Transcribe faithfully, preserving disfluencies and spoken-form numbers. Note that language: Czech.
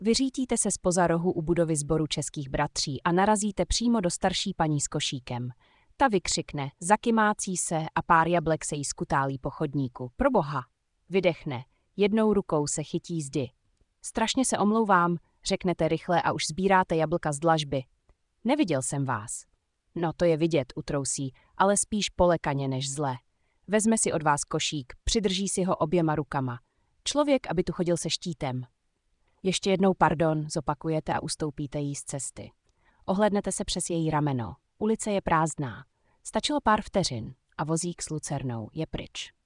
Vyřítíte se zpoza rohu u budovy sboru českých bratří a narazíte přímo do starší paní s košíkem. Ta vykřikne, zakymácí se a pár jablek se jí skutálí po chodníku. Proboha! Vydechne, jednou rukou se chytí zdi. Strašně se omlouvám, řeknete rychle a už sbíráte jablka z dlažby. Neviděl jsem vás. No to je vidět, utrousí, ale spíš polekaně než zle. Vezme si od vás košík, přidrží si ho oběma rukama. Člověk, aby tu chodil se štítem. Ještě jednou pardon, zopakujete a ustoupíte jí z cesty. Ohlédnete se přes její rameno. Ulice je prázdná. Stačilo pár vteřin a vozík s lucernou je pryč.